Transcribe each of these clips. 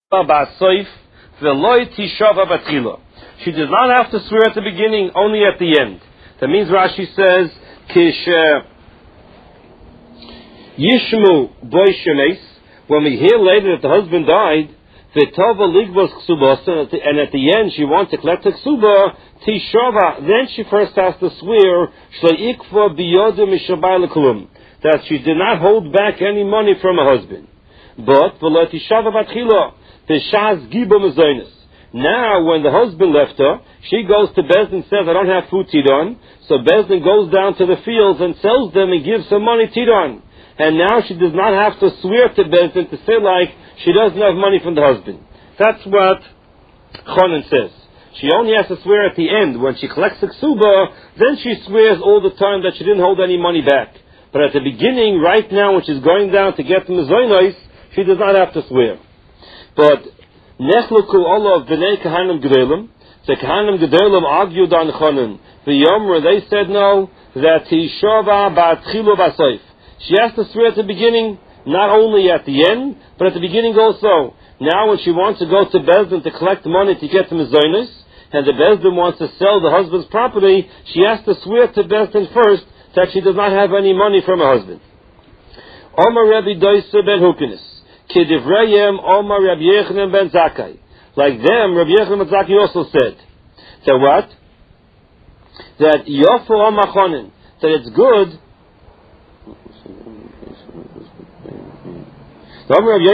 She does not have to swear at the beginning, only at the end. That means Rashi says, Kish Yishmu boy shemes, when we hear later that the husband died, V'tova ligbos ksubos, and at the end she wants to collect the ksuba, Tishova, then she first has to swear, Shleikva biyodu mishabai lekulum, that she did not hold back any money from her husband. But, V'lo tishava batchila, V'shaz giba mezonis. Now, when the husband left her, she goes to Bezdin and says, I don't have food tidon. So Bezdin goes down to the fields and sells them and gives some money tidon. And now she does not have to swear to Bezdin to say like she doesn't have money from the husband. That's what Chonin says. She only has to swear at the end. When she collects the ksuba, then she swears all the time that she didn't hold any money back. But at the beginning, right now, when she's going down to get the mezonos, she does not have to swear. But Nechluku Allah of Bnei Kahanim Gedolim. The Kahanim Gedolim argued on Chonin. The Yomra, they said no, that he shova ba'atchilu b'asoif. She has to swear at the beginning, not only at the end, but at the beginning also. Now when she wants to go to Bezdin to collect money to get the mezonos, and the Bezdin wants to sell the husband's property, she has to swear to Bezdin first that she does not have any money from her husband. Omar Rabbi Doisa ben Hukinis. Kidivrayim Omar Rabbi Yechanan ben Zakkai. Like them, Rabbi Yechanan ben Zakkai also said that what? That Yofu Omar Chonin, that it's good. Omar Rabbi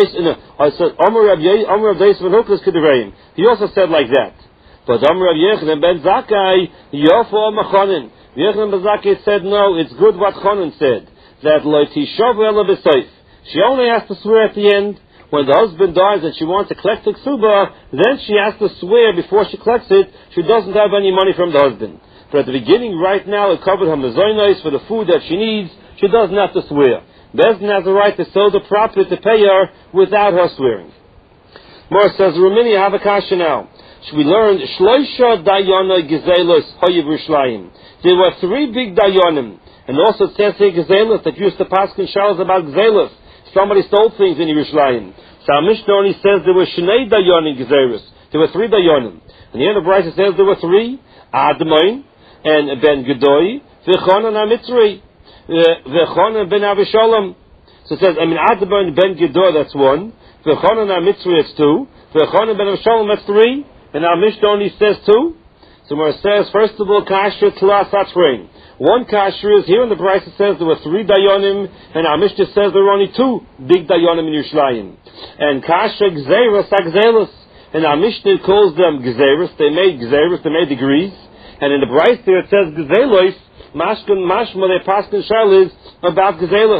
Doisa ben Hukinis Kidivrayim. He also said like that. But Omar Rabbi Yechanan ben Zakkai Yofu Omar Chonin. Yechanan ben Zakkai said no, it's good what Chonin said. That Lo Tishav Ela B'Soif. She only has to swear at the end. When the husband dies and she wants to collect the ksuba, then she has to swear before she collects it she doesn't have any money from the husband. But at the beginning, right now, it covered her mezonos for the food that she needs. She doesn't have to swear. Bezdin has the right to sell the property to pay her without her swearing. More says, Rumini, have a kasha now. We learned, Shloisha Dayana Gezelos Hoyev Rishlayim. There were 3 big Dayanim. And also it says here Gezelos that used to pass Shalos about Gezelos. Somebody stole things in Yerushalayim. So our Mishnah only says there were Shnei Dayanim Gezeros. There were 3 Dayanim. And the end of Bryce says there were 3. Admoin and Ben Gedoi, V'chonan HaMitzri, V'chonan Ben Avishalom. So it says, Admoin Ben Gedoi, that's 1. V'chonan HaMitzri, that's 2. V'chonan Ben Avishalom, that's 3. And our Mishnah only says 2. So where it says, first of all, Kasher Tlas Atrein. One kasher is here in the Bryce it says there were 3 dayanim, and our Mishnah says there were only 2 big dayanim in Yerushalayim. And kasher gzeros agzelos, and our Mishnah calls them gzeros. They made degrees, and in the Bryce there it says gzelos. Mashma they passed in Shalis about gzelos.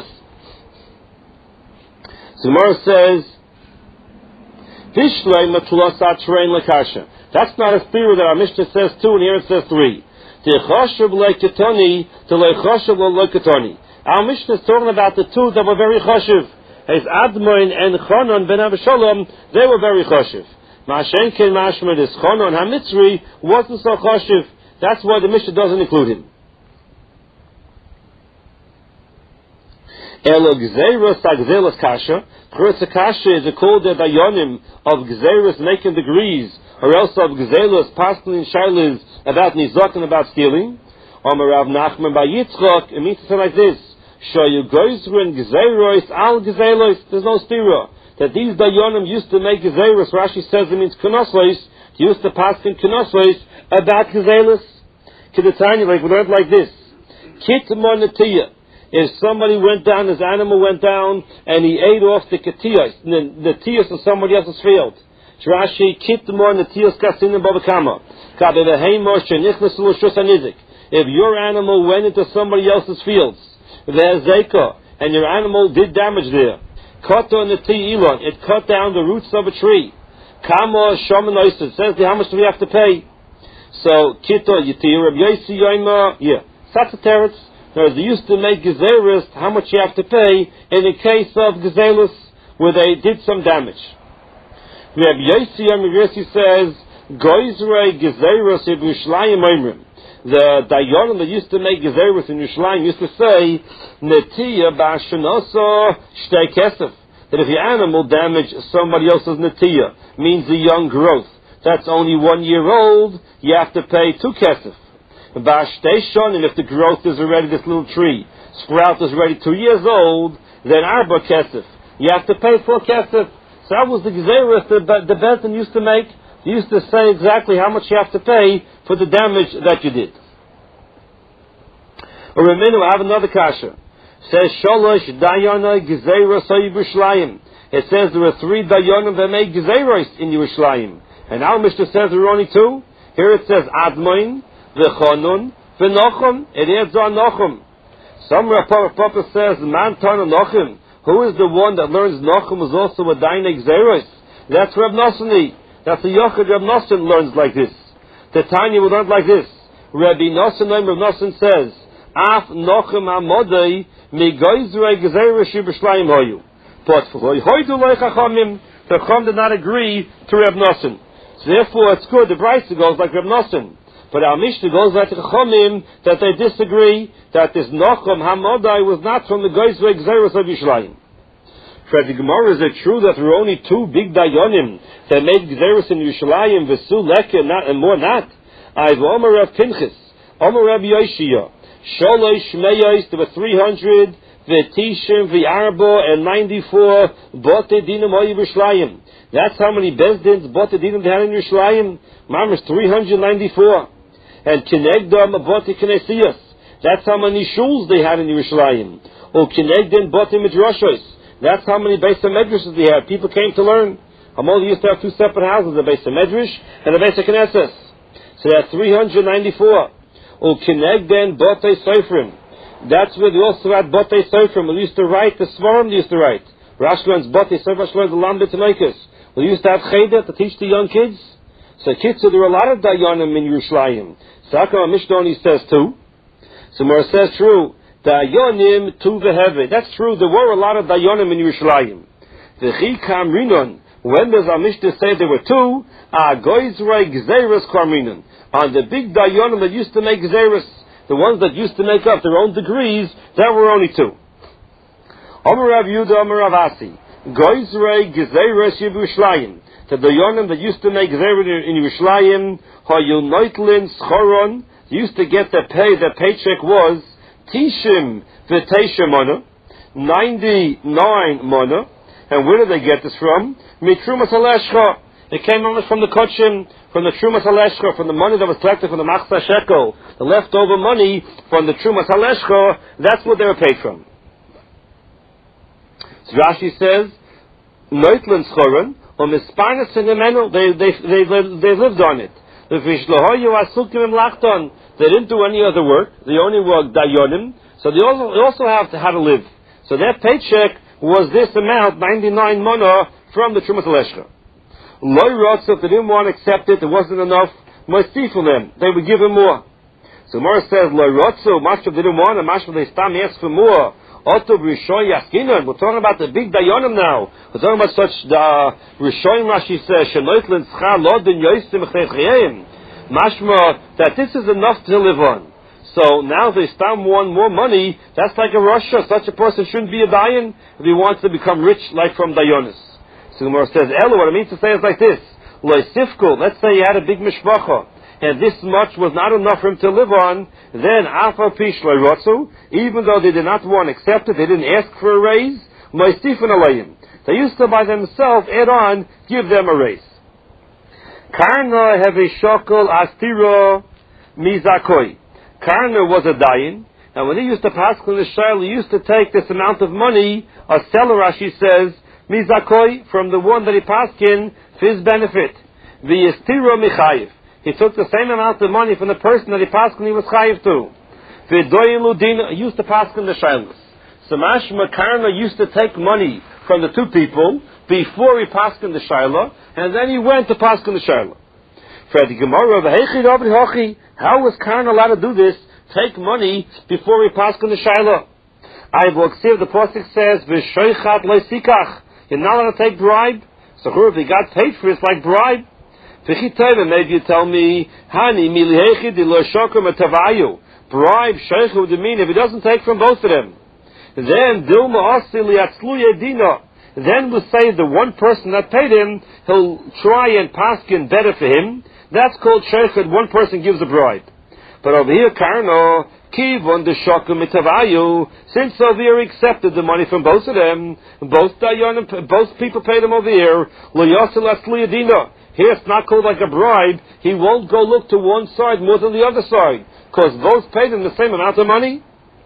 So Gemara says Tishlei matlos atrein lekasha. That's not a theory that our Mishnah says 2, and here it says 3. Our Mishnah is talking about the 2 that were very chashiv. As Admoin and Chonon ben Avishalom, they were very chashiv. Ma'ashenken mashma, this Chonon HaMitzri wasn't so chashiv. That's why the Mishnah doesn't include him. Elo Gzeros Agzelos Kasha. Gzeros Kasha is called the Dayanim of Gzeros making degrees, or else of Gzelos passing in Shailis about Nizok and about stealing. Amar Rav Nachman by Yitzchok, it means to say like this: Shoyu Goizrin Gzeros al Gzelos. There's no stira that these Dayanim used to make Gzeros. Rashi says it means Kunoslos. Used to pass in Kunoslos about Gzelos. Kidatanya, like we learned like this: Kit Monetiya. If somebody went down, his animal went down, and he ate off the ketiyos, the tiyos of somebody else's field. Rashi kitmor netiyos kasinim babakama. If your animal went into somebody else's fields, and your animal did damage there, it cut down the roots of a tree. Kama shamanois, it says how much do we have to pay? So kito yitir Rabbi Yosi Yoima, yeah, that's a teretz. They used to make gezeros, how much you have to pay in the case of gezeros where they did some damage. Rabbi Yosi says, Goizrei gezeros in Yerushalayim oimrim. The Dayanim that used to make gezeros in Yerushalayim used to say, Netiya ba'ashanoso shtei kesef. that if your animal damaged somebody else's netiyah, means the young growth, that's only 1 year old, you have to pay 2 kesef. And if the growth is already, this little tree, sprout is already 2 years old, then arba kesef. You have to pay 4 kesef. So that was the gezerah the Beis Din used to make. He used to say exactly how much you have to pay for the damage that you did. Or Raminu, I have another kasha. It says, Sholosh Dayana Gezerah Soy Yerushalayim. It says there are 3 Dayanim that make Gezerahs in Yerushalayim. And our Mishnah says there are only 2. Here it says Admoin, V'chonun, V'nochum. It adds on Nochum. Some Papa says, Man Tana Nochum. Who is the one that learns Nochum is also a Daina Gezerahs? That's Reb Nosani. That's the Yochid Reb Nosson learns like this. The Tanya will learn like this. Rabbi Nosson, Reb Nosson says, Af Nochem Amodei Megoizrei Gezerah Shibashlayim Hoyu. But Hoydu Loi Chachamim, the Chacham did not agree to Reb Nosson. So therefore it's good, the Brisa goes like Reb Nosson. But our Mishnah goes like the Chachamim, that they disagree, that this Nochem Hamodei was not from the Gezerah Gezerah Shibashlayim. For the Gemara, is it true that there were only 2 big Dayanim that made Gezerahs in Yerushalayim, V'su Leke, and more not? I've Omer Rav Pinchas, Omer Rav Yoshia, Sholosh Meyos, there were 300, V'tishim, V'arbo, and 94, Bote Dinam Hoy Yerushalayim. That's how many Beis Dins Bote Dinam they had in Yerushalayim. Mama's 394. And Kinegdam Bote Knesiyos. That's how many shuls they had in Yerushalayim. Or Kinegdam Bote Midrashos. That's how many Beis HaMedrashes they had. People came to learn. Hamal used to have 2 separate houses, a Beis HaMedrash and a Beis HaKnesses. So that's 394. U'kinegden Botei Sofrim. That's where they also had Botei Sofrim. We used to write, the Svarim they used to write. Rashi learns Botei Sofrim, Rashi learns the Lam B'Tanoikos. We used to have Cheder to teach the young kids. So kids, so there were a lot of Dayanim in Yerushalayim. So how come Mishnah only says 2? So Mora says true. Dayanim tu veheve. That's true. There were a lot of Dayanim in Yerushalayim. V'chi kamrinon. When does our Mishnah say there were 2? Goizrei Gzeras kamrinon. On the big Dayanim that used to make Gzeras, the ones that used to make up their own degrees, there were only 2. Omer Rav Yehuda, Omer Rav Asi. Goizrei Gzeras Yerushalayim. The Dayanim that used to make Gzeras in Yerushalayim, Hayu Noitlin Schoron, used to get their paycheck was Tishim v'teisha mana, 99 mana. And where did they get this from? Mitrumas haleshcha. It came almost from the Kochim, from the Trumas haleshcha, from the money that was collected from the Machzah Shekel, the leftover money from the Trumas haleshcha. That's what they were paid from. So Rashi says, Neutlen schoren, or misparnas in the menel, they lived on it. The vishlohoyu asukim im lachton. They didn't do any other work. They only worked dayonim. So they also have to how to live. So their paycheck was this amount, 99 mana, from the Trumas Haleshcha. Loi Rotz, if they didn't want to accept it, it wasn't enough, Moistif for them. They would give him more. So Mora says, Loi Rotz, much of they didn't want, and much of they stam asked for more. Oto Rishoy Yaskinan. We're talking about the big dayonim now. We're talking about such Rishoy Rashi says, Shenoitlen Schar Lodin Yoisim Chayim. Mashma, that this is enough to live on. So now they stam want more money. That's like a Russia. Such a person shouldn't be a dayan if he wants to become rich, like from dayonis. So the Gemara says, Elo, what it means to say is like this. Loisifku, let's say he had a big mishpacha, and this much was not enough for him to live on, then Alpha Pish Loirotsu, even though they did not want to accept it, they didn't ask for a raise, Moistifan alayim. They used to by themselves add on, give them a raise. Karna have a shokol astiro mizakoi. Karna was a dayan, and when he used to pass on the shayla, he used to take this amount of money, a seller, Rashi says, mizakoi, from the one that he passed in for his benefit. V'yestiro michayiv. He took the same amount of money from the person that he passed when he was chayiv to. V'doyin ludina, he used to pass in the shaylas. So Mashma Karna used to take money from the 2 people before he passed in the shayla, and then he went to pass in the shayla. For the Gemara, how was Karna allowed to do this? Take money before he passed in the shayla. I will see the Pasuk says, "V'shoichat loisikach." You're not allowed to take bribe. So if he got paid for it, it's like bribe. Maybe you tell me, Hani milihechi di lo shokum atavayu. Bribe sheikh would mean if he doesn't take from both of them. Then Dilma Asi liatzlu yedina. then we'll say the one person that paid him, he'll try and paskin better for him. That's called sheikhad. One person gives a bribe. But over here, Karno, Kivon the Shokum Mitavayu, since over here he accepted the money from both of them, both people paid him over here, Loyasil Asliyadina. Here it's not called like a bribe. He won't go look to one side more than the other side, because both paid him the same amount of money.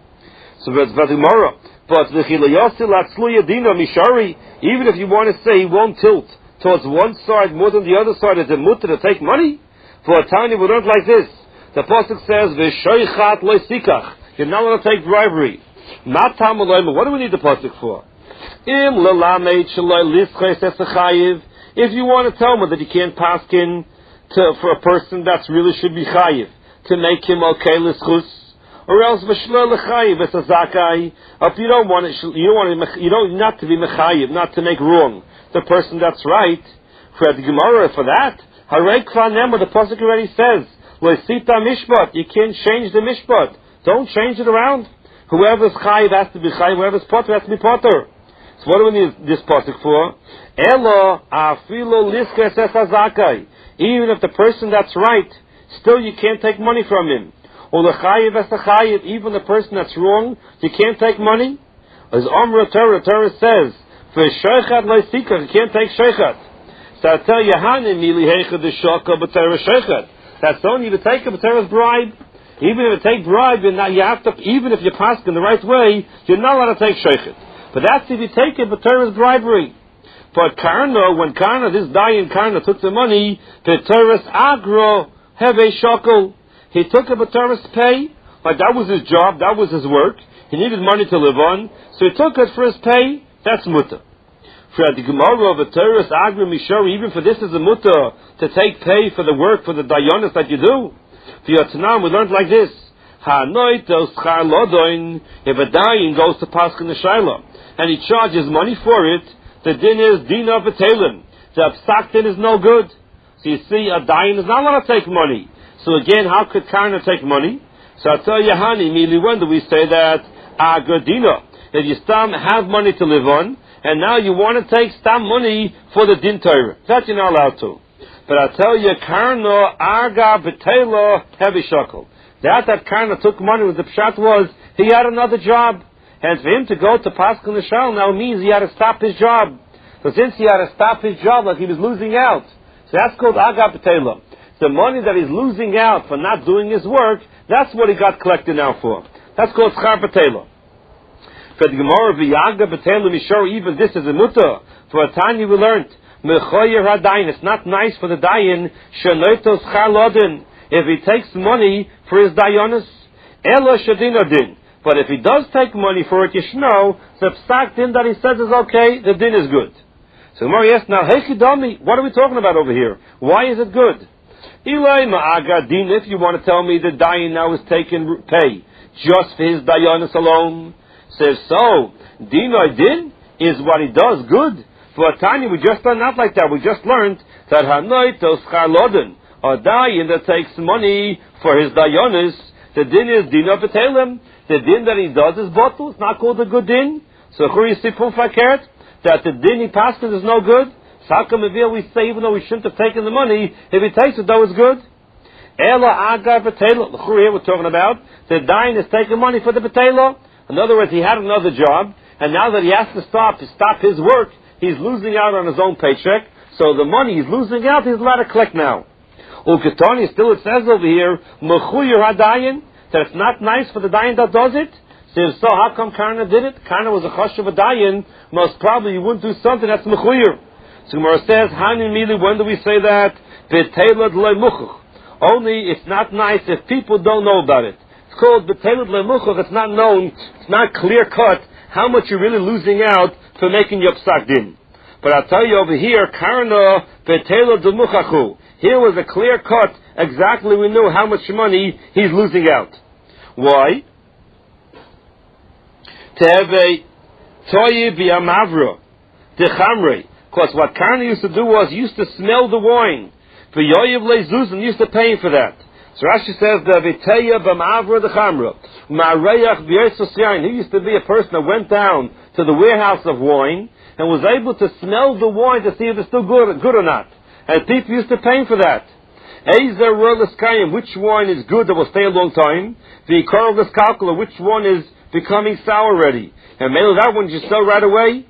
So that's Vadimara. But the Loyasil Asliyadina Mishari, even if you want to say he won't tilt towards one side more than the other side, is it mutter to take money? For a tiny we learned like this. The pasuk says, "V'shoichat loisikach." You're not allowed to take bribery. Matam aloyma. What do we need the pasuk for? Im lelamed shaloi lischais esachayiv. If you want to tell me that you can't paskin for a person that really should be chayiv to make him okay lischus, or else v'shloi lechayiv esazakai. If you don't want it, you don't not to be mechayiv, not to make wrong the person that's right. For the Gemara, for that, harei kvar nema. The pasuk already says. Loisita mishpat. You can't change the mishpat. Don't change it around. Whoever's chayiv has to be chayiv. Whoever's potter has to be potter. So what do we need this pasuk for? Elo afilo liskes esazakai. Even if the person that's right, still you can't take money from him. Or the chayiv esachayiv. Even the person that's wrong, you can't take money. As Omra Torah says, for sheichat loisika, you can't take sheichat. So I tell you, Hanim mili heicha the shaka b'Torah sheichat. That's only to take a B'Torah's bribe. Even if you take bribe, you have to. Even if you pass in the right way, you're not allowed to take sheichet. But that's if you take a B'Torah's bribery. But Karna, when Karna, this dying Karna took the money, B'Torah's agro have a shekel. He took a B'Torah's pay, like that was his job, that was his work. He needed money to live on, so he took it for his pay. That's mutter. For the Gemara of the Torah's Agra Mishori, even for this is a mutter to take pay for the work, for the dayanis that you do. For your Tanam, we learned like this. If a dayan goes to Pascha Neshayla, and he charges money for it, the din is dina of B'Telem. The psak din is no good. So you see, a dayan is not allowed to take money. So again, how could Karna take money? So I tell you, Hani, immediately when do we say that? Agra dina. If you still have money to live on, and now you want to take stam money for the din Torah. That you're not allowed to. But I tell you, Karna, Arga, B'Tela, heavy shekel. That Karna took money, the pshat was, he had another job. And for him to go to Pascha Neshal now means he had to stop his job. So since he had to stop his job, like he was losing out. So that's called Arga, B'Tela. The money that he's losing out for not doing his work, that's what he got collected now for. That's called Schar B'Tela. For the Gemara v'Yaga B'Tela Mishor, even this is a mutter. For a tanya we learned, Mechoyer HaDayin, it's not nice for the dayan, Shenoito Schar Lodin, if he takes money for his dayanis, Elo Shadin Adin. But if he does take money for it, Yishno, the psak din that he says is okay, the din is good. So the Gemara asks, now, hey Chidami, what are we talking about over here? Why is it good? Ilay Ma'aga Din, if you want to tell me the dayan now is taking pay just for his dayanis alone, says so, Dinoi Din is what he does good. For a tiny, we just learned not like that. We just learned that Hanoi to Schar Lodin, a dayan that takes money for his dayanis, the din is Din of B'Telem. The din that he does is bottle. It's not called a good din. So Churi Sipum Fakert, that the din he passes is no good. So how come we say even though we shouldn't have taken the money, if he takes it though it's good? Ela Agar B'Telem. The Churi here we're talking about, the dayan is taking money for the B'Telem. In other words, he had another job, and now that he has to stop his work, he's losing out on his own paycheck. So the money he's losing out, he's allowed to collect now. Uketani, still it says over here, Mechuyur HaDayan, that it's not nice for the dayan that does it. So how come Karna did it? Karna was a chashuv a dayan. Most probably you wouldn't do something that's Mechuyur. So Gemara says, Hani Mili, when do we say that? B'Telad Le'muchuch. Only it's not nice if people don't know about it. It's called B'Telad Le'muchuch. It's not known, it's not clear cut how much you're really losing out for making your psak din. But I'll tell you over here, Karna B'Telad Le'muchachu. Here was a clear cut, exactly we knew how much money he's losing out. Why? To have a toyi b'yamavra, dechamrei. Because what Karna used to do was, he used to smell the wine. For yoyev leizuzin, used to pay for that. So Rashi says, the v'teya b'mavra dechamra. Ma'areyach b'yososyain. He used to be a person that went down to the warehouse of wine, and was able to smell the wine to see if it's still good or not. And people used to pay for that. Which wine is good that will stay a long time? The calculator, which one is becoming sour already? And maybe that one you sell right away.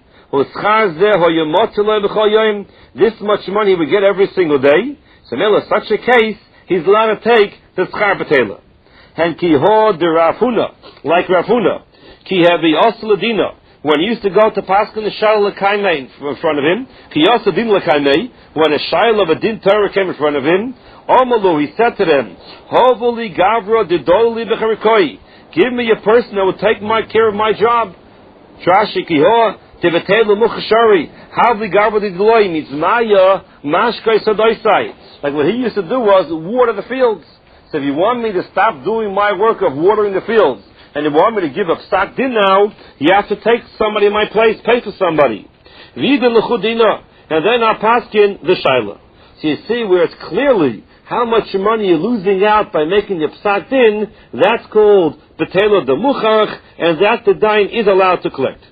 This much money we get every single day. So in such a case, he's allowed to take the schar betela. And kiho de Rafuna, like Rafuna, ki hevi osladina. When he used to go to Paskin the Shayla Lekaimei in front of him, ki osadin Lekaimei, when a Shayla of a din Torah came in front of him, Omalu, he said to them, Hovoli Gavra Didoli Becharikoi, give me a person that will take care of my job. Trashi kiho tivetelu muchashari, Havli Gavra Didoloi means Maya Mashkai Sadoisai. Like what he used to do was water the fields. So if you want me to stop doing my work of watering the fields, and you want me to give up stock din now, you have to take somebody in my place, pay for somebody. Vida l'chudina, and then I'll paskin the shayla. So you see where it's clearly how much money you're losing out by making the psak din, that's called betela de muchach, and that the dain is allowed to collect.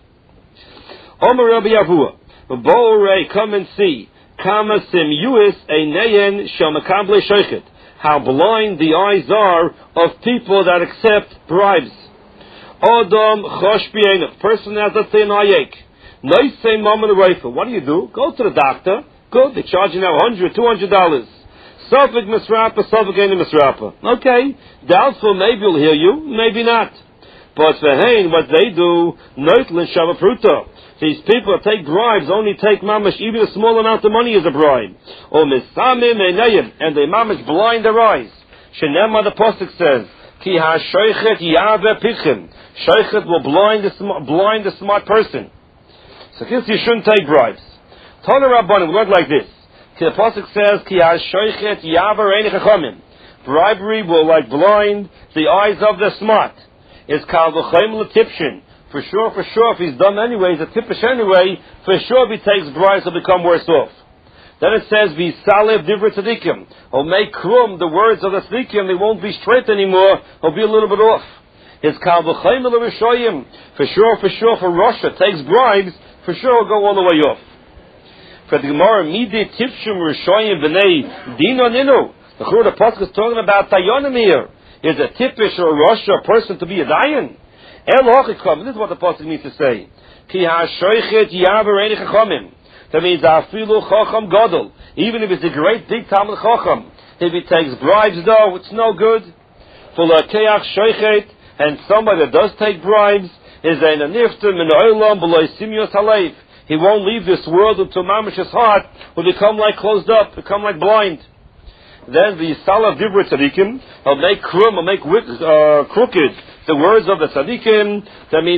Omer Rabbi Yavua, Bo'orei, come and see, kama simyuis eineyen shel makable shochet, how blind the eyes are of people that accept bribes. Adam chosh b'einach, person has a thin ayek. Noisei mammon reifa. What do? Go to the doctor. Good, they charge you now $100, $200. Sofik misrapa, sofik ain't misrapa. Okay, doubtful, maybe he'll hear you, maybe not. But for Hain, what they do, noitlin shavapruta. These people that take bribes only take mamash, even a small amount of money is a bribe. Or misamim einayim, and they mamash blind their eyes. Shenema, the pasuk says, ki ha-shoichet yave pichim. Shoichet will blind the smart person. So you shouldn't take bribes. Tana Rabbanim, we learn like this. The pasuk says, "Ki ha-shoichet yaver ein chachamim." Bribery will blind the eyes of the smart. Is kal v'chaim l'tipshin. For sure, if he's done anyway, he's a tippish anyway. For sure, if he takes bribes, he'll become worse off. Then it says, "V'salev divrei tzadikim." He'll make krum the words of the tzadikim. They won't be straight anymore. He'll be a little bit off. Is kal v'chaim l'rishoyim. For sure, for Russia takes bribes. For sure, he'll go all the way off. For the Gemara, Midi Tipshim Rishoyim B'nei Dino Ninu. The Pasuk is talking about Tayonim here. Is a Tipish or a Russia a person to be a Dayan? El Hochikom. This is what the Pasuk means to say. Ki ha-shoichet yaver ein chachamim. That means afilu chacham gadol. Even if it's a great big Talmud chacham, if he takes bribes though, it's no good. For l'keach shoichet, and somebody that does take bribes, is a nifter min olam b'lo simios haleiv. He won't leave this world until Mamash's heart will become like closed up, become like blind. Then the Salav Divrei Tzadikim, he'll make krum, he'll make crooked the words of the Tzadikim. That means